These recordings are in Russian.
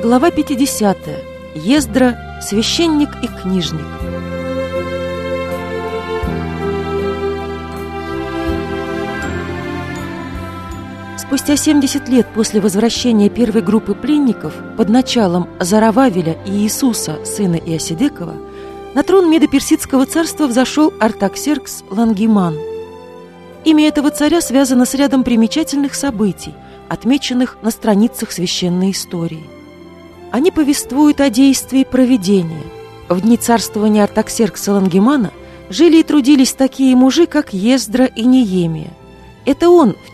глава 50. Ездра, священник и книжник. Спустя 70 лет после возвращения первой группы пленников под началом Зарававеля и Иисуса, сына Иосидекова, на трон Медо-Персидского царства взошел Артаксеркс Лангиман. Имя этого царя связано с рядом примечательных событий, отмеченных на страницах священной истории. Они повествуют о действии провидения. В дни царствования Артаксеркса Лангимана жили и трудились такие мужи, как Ездра и Неемия. Это он в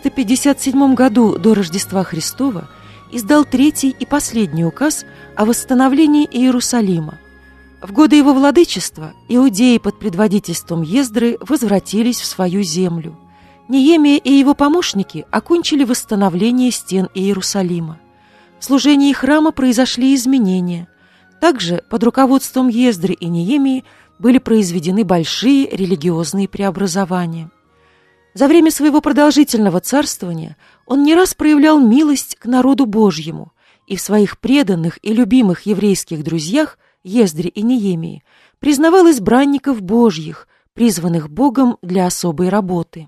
457 году до Рождества Христова издал третий и последний указ о восстановлении Иерусалима. В годы его владычества иудеи под предводительством Ездры возвратились в свою землю. Неемия и его помощники окончили восстановление стен Иерусалима. В служении храма произошли изменения. Также под руководством Ездры и Неемии были произведены большие религиозные преобразования. За время своего продолжительного царствования он не раз проявлял милость к народу Божьему и в своих преданных и любимых еврейских друзьях Ездре и Неемии признавал избранников Божьих, призванных Богом для особой работы.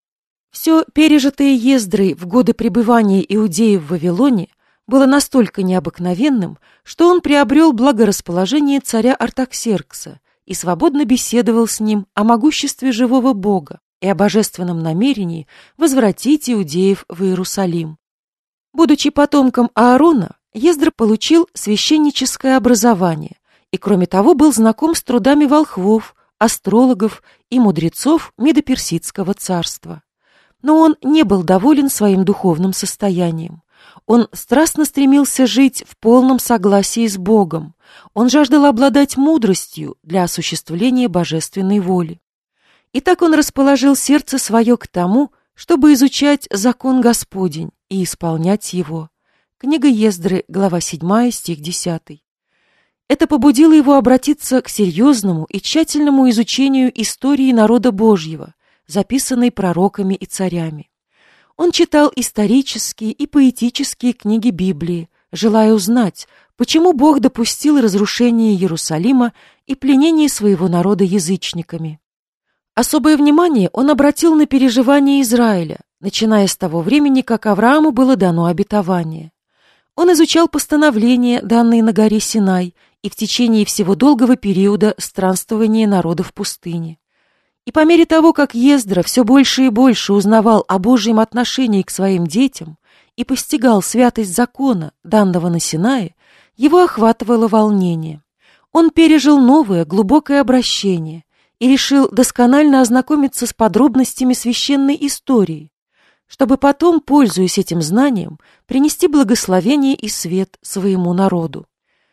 Все пережитое Ездрой в годы пребывания иудеев в Вавилоне было настолько необыкновенным, что он приобрел благорасположение царя Артаксеркса и свободно беседовал с ним о могуществе живого Бога и о божественном намерении возвратить иудеев в Иерусалим. Будучи потомком Аарона, Ездра получил священническое образование и, кроме того, был знаком с трудами волхвов, астрологов и мудрецов Медо-Персидского царства. Но он не был доволен своим духовным состоянием. Он страстно стремился жить в полном согласии с Богом. Он жаждал обладать мудростью для осуществления божественной воли. И так он расположил сердце свое к тому, чтобы изучать закон Господень и исполнять его. Книга Ездры, глава 7, стих 10. Это побудило его обратиться к серьезному и тщательному изучению истории народа Божьего, записанной пророками и царями. Он читал исторические и поэтические книги Библии, желая узнать, почему Бог допустил разрушение Иерусалима и пленение своего народа язычниками. Особое внимание он обратил на переживания Израиля, начиная с того времени, как Аврааму было дано обетование. Он изучал постановления, данные на горе Синай, и в течение всего долгого периода странствования народа в пустыне. И по мере того, как Ездра все больше и больше узнавал о Божьем отношении к своим детям и постигал святость закона, данного на Синае, его охватывало волнение. Он пережил новое, глубокое обращение и решил досконально ознакомиться с подробностями священной истории, чтобы потом, пользуясь этим знанием, принести благословение и свет своему народу.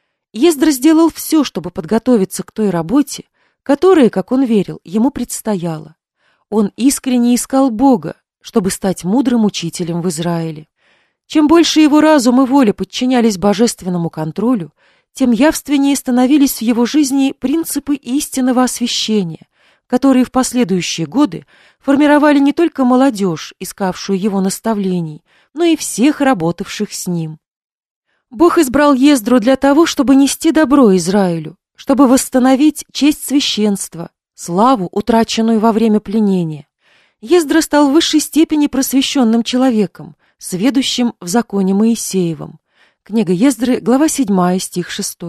Ездра сделал все, чтобы подготовиться к той работе, которая, как он верил, ему предстояла. Он искренне искал Бога, чтобы стать мудрым учителем в Израиле. Чем больше его разум и воля подчинялись божественному контролю, тем явственнее становились в его жизни принципы истинного освящения, которые в последующие годы формировали не только молодежь, искавшую его наставлений, но и всех работавших с ним. Бог избрал Ездру для того, чтобы нести добро Израилю, чтобы восстановить честь священства, славу, утраченную во время пленения. Ездра стал в высшей степени просвещенным человеком, сведущим в законе Моисеевом. Книга Ездры, глава 7, стих 6.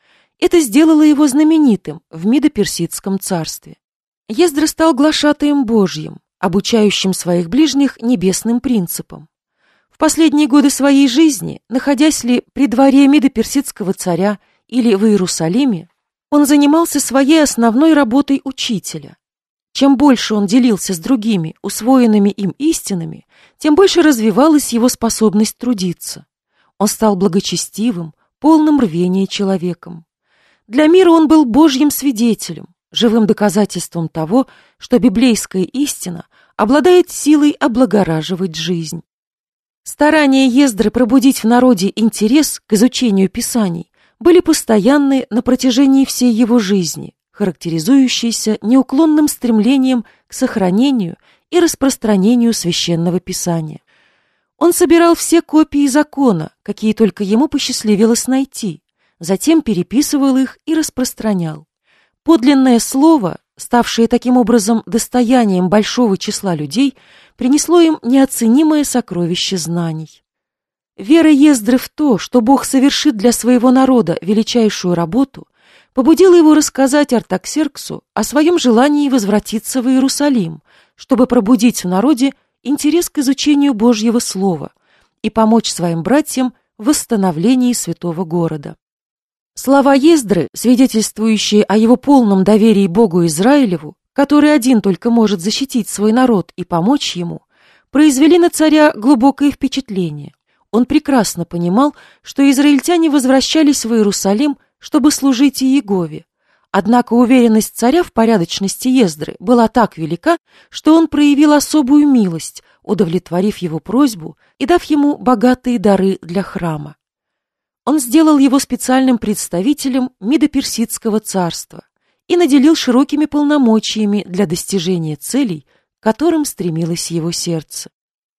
Это сделало его знаменитым в Медо-Персидском царстве. Ездра стал глашатаем Божьим, обучающим своих ближних небесным принципам. В последние годы своей жизни, находясь ли при дворе Медо-Персидского царя или в Иерусалиме, он занимался своей основной работой учителя. Чем больше он делился с другими усвоенными им истинами, тем больше развивалась его способность трудиться. Он стал благочестивым, полным рвения человеком. Для мира он был Божьим свидетелем, живым доказательством того, что библейская истина обладает силой облагораживать жизнь. Старания Ездры пробудить в народе интерес к изучению Писаний были постоянны на протяжении всей его жизни, характеризующейся неуклонным стремлением к сохранению и распространению Священного Писания. Он собирал все копии закона, какие только ему посчастливилось найти, затем переписывал их и распространял. Подлинное слово, ставшее таким образом достоянием большого числа людей, принесло им неоценимое сокровище знаний. Вера Ездры в то, что Бог совершит для своего народа величайшую работу, побудила его рассказать Артаксерксу о своем желании возвратиться в Иерусалим, чтобы пробудить в народе интерес к изучению Божьего Слова и помочь своим братьям в восстановлении святого города. Слова Ездры, свидетельствующие о его полном доверии Богу Израилеву, который один только может защитить свой народ и помочь ему, произвели на царя глубокое впечатление. Он прекрасно понимал, что израильтяне возвращались в Иерусалим, чтобы служить Иегове. Однако уверенность царя в порядочности Ездры была так велика, что он проявил особую милость, удовлетворив его просьбу и дав ему богатые дары для храма. Он сделал его специальным представителем Медоперсидского царства и наделил широкими полномочиями для достижения целей, к которым стремилось его сердце.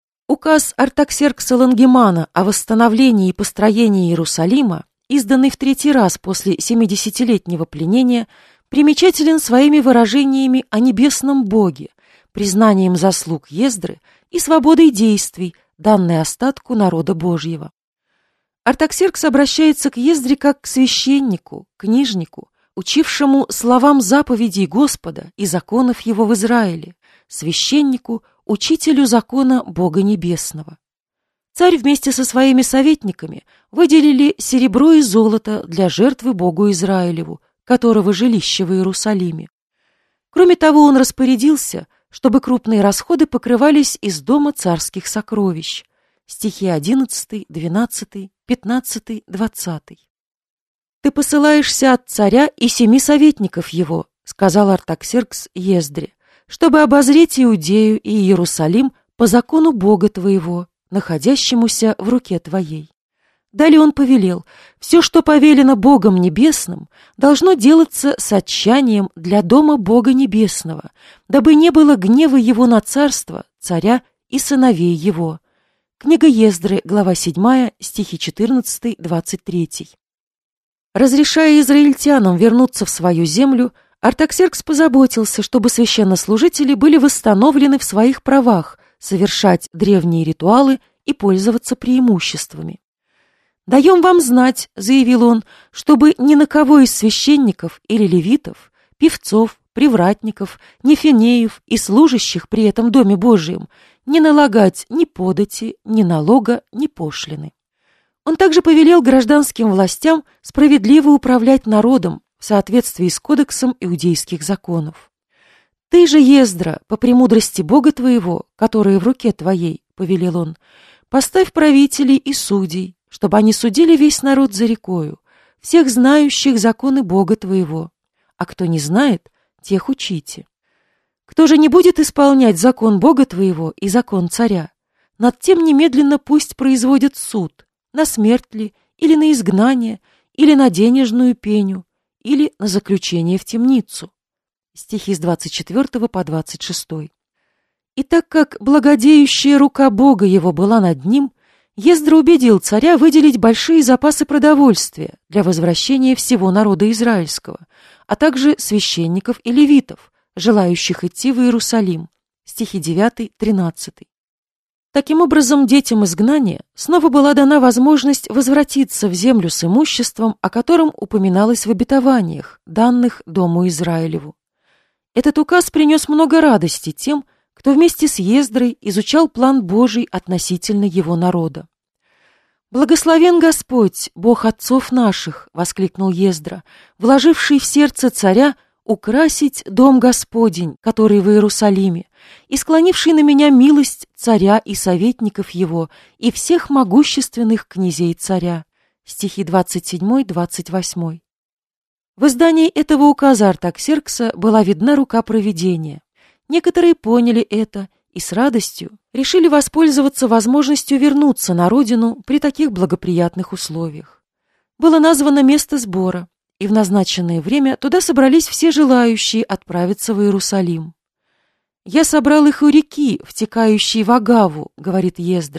Указ Артаксеркса Лангемана о восстановлении и построении Иерусалима, изданный в 3-й раз после 70-летнего пленения, примечателен своими выражениями о небесном Боге, признанием заслуг Ездры и свободой действий, данной остатку народа Божьего. Артаксеркс обращается к Ездре как к священнику, книжнику, учившему словам заповедей Господа и законов Его в Израиле, священнику, учителю закона Бога Небесного. Царь вместе со своими советниками выделили серебро и золото для жертвы Богу Израилеву, которого жилище в Иерусалиме. Кроме того, он распорядился, чтобы крупные расходы покрывались из дома царских сокровищ. Стихи 11, 12, 15, 20. «Ты посылаешься от царя и 7 советников его, — сказал Артаксеркс Ездре, — чтобы обозреть Иудею и Иерусалим по закону Бога твоего, находящемуся в руке твоей». Далее он повелел: все, что повелено Богом Небесным, должно делаться с отчаянием для дома Бога Небесного, дабы не было гнева его на царство, царя и сыновей его. Книга Ездры, глава 7, стихи 14-23. Разрешая израильтянам вернуться в свою землю, Артаксеркс позаботился, чтобы священнослужители были восстановлены в своих правах совершать древние ритуалы и пользоваться преимуществами. «Даем вам знать, — заявил он, — чтобы ни на кого из священников или левитов, певцов, привратников, нефинеев и служащих при этом Доме Божием не налагать ни подати, ни налога, ни пошлины». Он также повелел гражданским властям справедливо управлять народом в соответствии с кодексом иудейских законов. «Ты же, Ездра, по премудрости Бога твоего, которая в руке твоей, — повелел он, — поставь правителей и судей, чтобы они судили весь народ за рекою, всех знающих законы Бога твоего, а кто не знает, тех учите. Кто же не будет исполнять закон Бога твоего и закон царя, над тем немедленно пусть производят суд, на смерть ли, или на изгнание, или на денежную пеню, или на заключение в темницу». Стихи с 24 по 26. И так как благодеющая рука Бога его была над ним, Ездра убедил царя выделить большие запасы продовольствия для возвращения всего народа израильского, а также священников и левитов, желающих идти в Иерусалим. Стихи 9-13. Таким образом, детям изгнания снова была дана возможность возвратиться в землю с имуществом, о котором упоминалось в обетованиях, данных Дому Израилеву. Этот указ принес много радости тем, кто вместе с Ездрой изучал план Божий относительно его народа. «Благословен Господь, Бог отцов наших!» — воскликнул Ездра, вложивший в сердце царя украсить дом Господень, который в Иерусалиме, и склонивший на меня милость царя и советников его и всех могущественных князей царя. Стихи 27-28. В издании этого указа Артаксеркса была видна рука провидения. Некоторые поняли это и с радостью решили воспользоваться возможностью вернуться на родину при таких благоприятных условиях. Было названо место сбора, и в назначенное время туда собрались все желающие отправиться в Иерусалим. «Я собрал их у реки, втекающей в Агаву, — говорит Ездра, —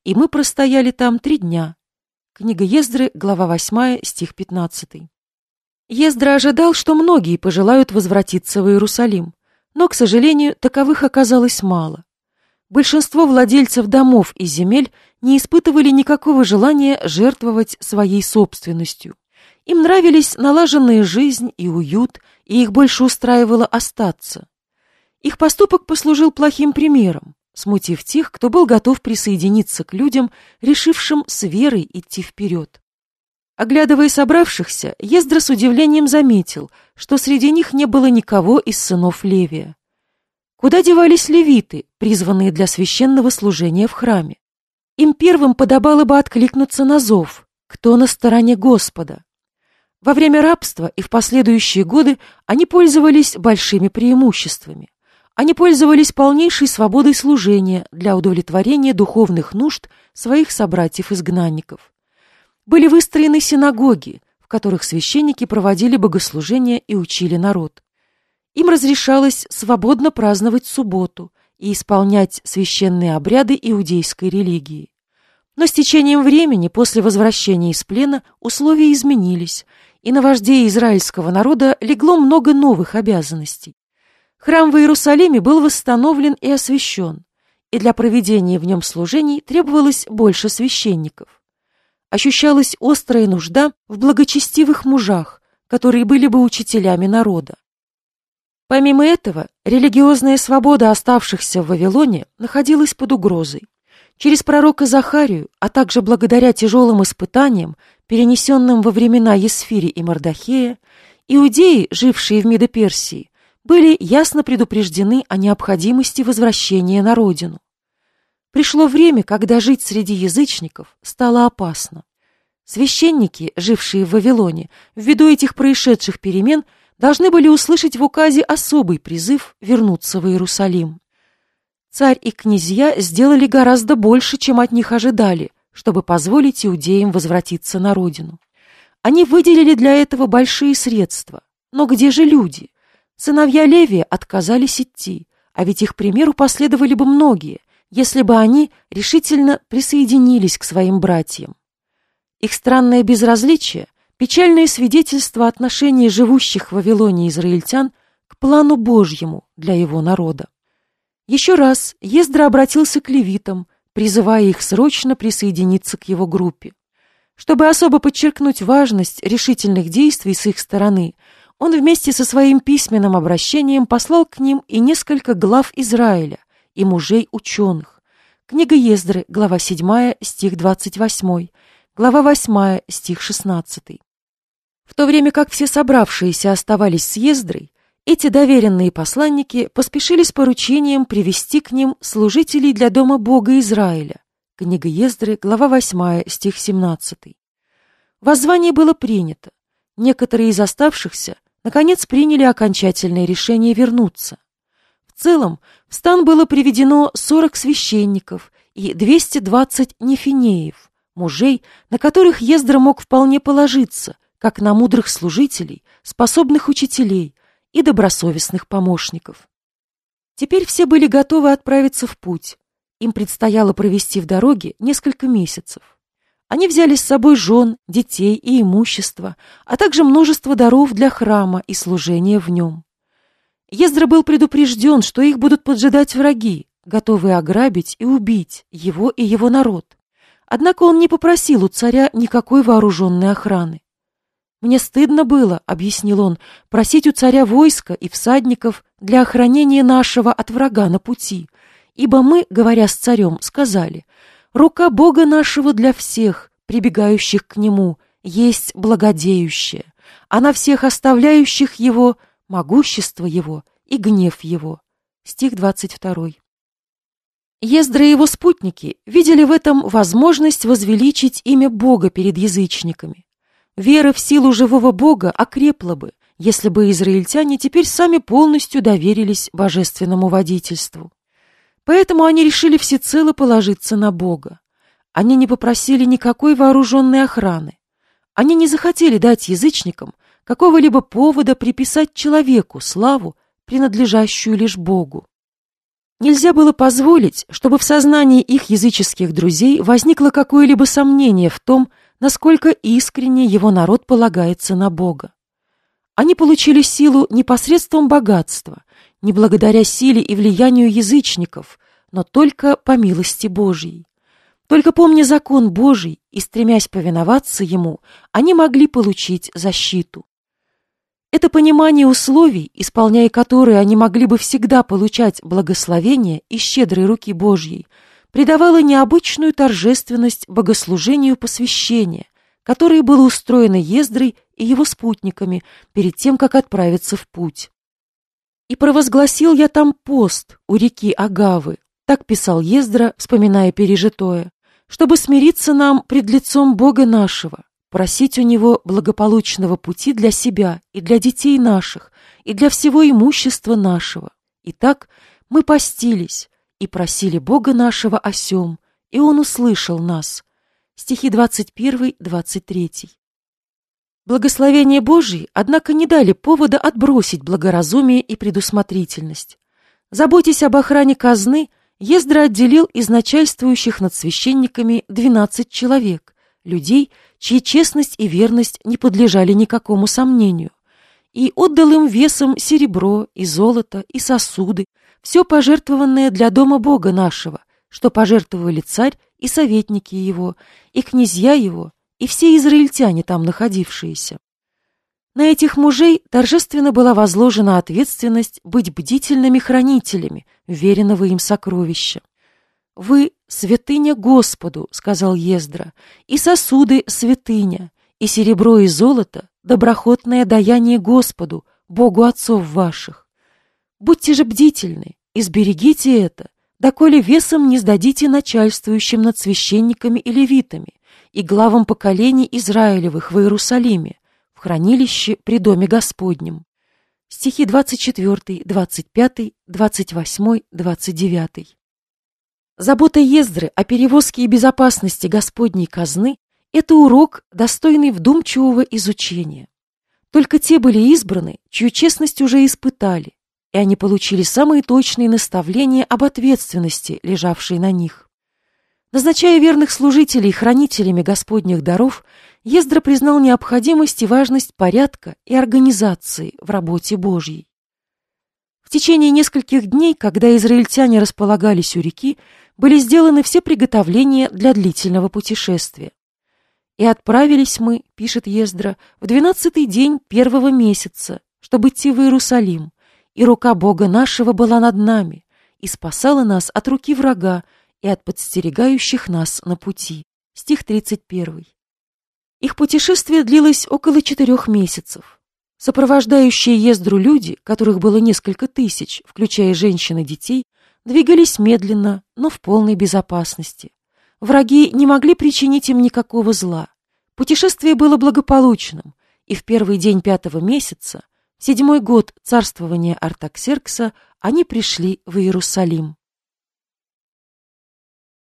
и мы простояли там 3 дня». Книга Ездры, глава 8, стих 15. Ездра ожидал, что многие пожелают возвратиться в Иерусалим, но, к сожалению, таковых оказалось мало. Большинство владельцев домов и земель не испытывали никакого желания жертвовать своей собственностью. Им нравились налаженная жизнь и уют, и их больше устраивало остаться. Их поступок послужил плохим примером, смутив тех, кто был готов присоединиться к людям, решившим с верой идти вперед. Оглядывая собравшихся, Ездра с удивлением заметил, что среди них не было никого из сынов Левия. Куда девались левиты, призванные для священного служения в храме? Им первым подобало бы откликнуться на зов, кто на стороне Господа. Во время рабства и в последующие годы они пользовались большими преимуществами. Они пользовались полнейшей свободой служения для удовлетворения духовных нужд своих собратьев-изгнанников. Были выстроены синагоги, в которых священники проводили богослужения и учили народ. Им разрешалось свободно праздновать субботу и исполнять священные обряды иудейской религии. Но с течением времени, после возвращения из плена, условия изменились, и на вождей израильского народа легло много новых обязанностей. Храм в Иерусалиме был восстановлен и освящен, и для проведения в нем служений требовалось больше священников. Ощущалась острая нужда в благочестивых мужах, которые были бы учителями народа. Помимо этого, религиозная свобода оставшихся в Вавилоне находилась под угрозой. Через пророка Захарию, а также благодаря тяжелым испытаниям, перенесенным во времена Есфири и Мардохея, иудеи, жившие в Медо-Персии, были ясно предупреждены о необходимости возвращения на родину. Пришло время, когда жить среди язычников стало опасно. Священники, жившие в Вавилоне, ввиду этих происшедших перемен, должны были услышать в указе особый призыв вернуться в Иерусалим. Царь и князья сделали гораздо больше, чем от них ожидали, чтобы позволить иудеям возвратиться на родину. Они выделили для этого большие средства. Но где же люди? Сыновья Левия отказались идти, а ведь их примеру последовали бы многие, если бы они решительно присоединились к своим братьям. Их странное безразличие – печальное свидетельство отношения живущих в Вавилоне израильтян к плану Божьему для его народа. Еще раз Ездра обратился к левитам, призывая их срочно присоединиться к его группе. Чтобы особо подчеркнуть важность решительных действий с их стороны, он вместе со своим письменным обращением послал к ним и несколько глав Израиля и мужей-ученых. Книга Ездры, глава 7, стих 28, глава 8, стих 16. В то время как все собравшиеся оставались с Ездрой, эти доверенные посланники поспешили с поручением привести к ним служителей для дома Бога Израиля. Книга Ездры, глава 8, стих 17. Воззвание было принято. Некоторые из оставшихся наконец приняли окончательное решение вернуться. В целом, в стан было приведено 40 священников и 220 нефинеев, мужей, на которых Ездра мог вполне положиться, как на мудрых служителей, способных учителей и добросовестных помощников. Теперь все были готовы отправиться в путь. Им предстояло провести в дороге несколько месяцев. Они взяли с собой жен, детей и имущество, а также множество даров для храма и служения в нем. Ездра был предупрежден, что их будут поджидать враги, готовые ограбить и убить его и его народ. Однако он не попросил у царя никакой вооруженной охраны. «Мне стыдно было, — объяснил он, — просить у царя войска и всадников для охранения нашего от врага на пути, ибо мы, говоря с царем, сказали: рука Бога нашего для всех, прибегающих к нему, есть благодеющая, а на всех оставляющих его могущество его и гнев его». Стих 22. Ездра и его спутники видели в этом возможность возвеличить имя Бога перед язычниками. Вера в силу живого Бога окрепла бы, если бы израильтяне теперь сами полностью доверились божественному водительству. Поэтому они решили всецело положиться на Бога. Они не попросили никакой вооруженной охраны. Они не захотели дать язычникам какого-либо повода приписать человеку славу, принадлежащую лишь Богу. Нельзя было позволить, чтобы в сознании их языческих друзей возникло какое-либо сомнение в том, насколько искренне его народ полагается на Бога. Они получили силу не посредством богатства, не благодаря силе и влиянию язычников, но только по милости Божьей. Только помня закон Божий и стремясь повиноваться ему, они могли получить защиту. Это понимание условий, исполняя которые они могли бы всегда получать благословение из щедрой руки Божьей, придавало необычную торжественность богослужению посвящения, которое было устроено Ездрой и его спутниками перед тем, как отправиться в путь. «И провозгласил я там пост у реки Агавы», так писал Ездра, вспоминая пережитое, «чтобы смириться нам пред лицом Бога нашего, просить у Него благополучного пути для себя и для детей наших, и для всего имущества нашего. Итак, мы постились и просили Бога нашего о сем, и Он услышал нас». Стихи 21-23. Благословения Божьи, однако, не дали повода отбросить благоразумие и предусмотрительность. Заботясь об охране казны, Ездра отделил из начальствующих над священниками 12 человек, людей, чьи честность и верность не подлежали никакому сомнению, и отдал им весом серебро и золото и сосуды, все пожертвованное для дома Бога нашего, что пожертвовали царь и советники его, и князья его, и все израильтяне там находившиеся. На этих мужей торжественно была возложена ответственность быть бдительными хранителями веренного им сокровища. «Вы — святыня Господу, — сказал Ездра, — и сосуды — святыня, и серебро и золото — доброхотное даяние Господу, Богу отцов ваших. Будьте же бдительны и сберегите это, доколе весом не сдадите начальствующим над священниками и левитами и главам поколений Израилевых в Иерусалиме, в хранилище при Доме Господнем». Стихи 24, 25, 28, 29. Забота Ездры о перевозке и безопасности Господней казны – это урок, достойный вдумчивого изучения. Только те были избраны, чью честность уже испытали, и они получили самые точные наставления об ответственности, лежавшей на них. Назначая верных служителей хранителями Господних даров, Ездра признал необходимость и важность порядка и организации в работе Божьей. В течение нескольких дней, когда израильтяне располагались у реки, были сделаны все приготовления для длительного путешествия. «И отправились мы, — пишет Ездра, — в 12-й день первого месяца, чтобы идти в Иерусалим, и рука Бога нашего была над нами, и спасала нас от руки врага и от подстерегающих нас на пути». Стих 31. Их путешествие длилось около 4 месяцев. Сопровождающие Ездру люди, которых было несколько тысяч, включая женщин и детей, двигались медленно, но в полной безопасности. Враги не могли причинить им никакого зла. Путешествие было благополучным, и в первый день 5-го месяца, в 7-й год царствования Артаксеркса, они пришли в Иерусалим.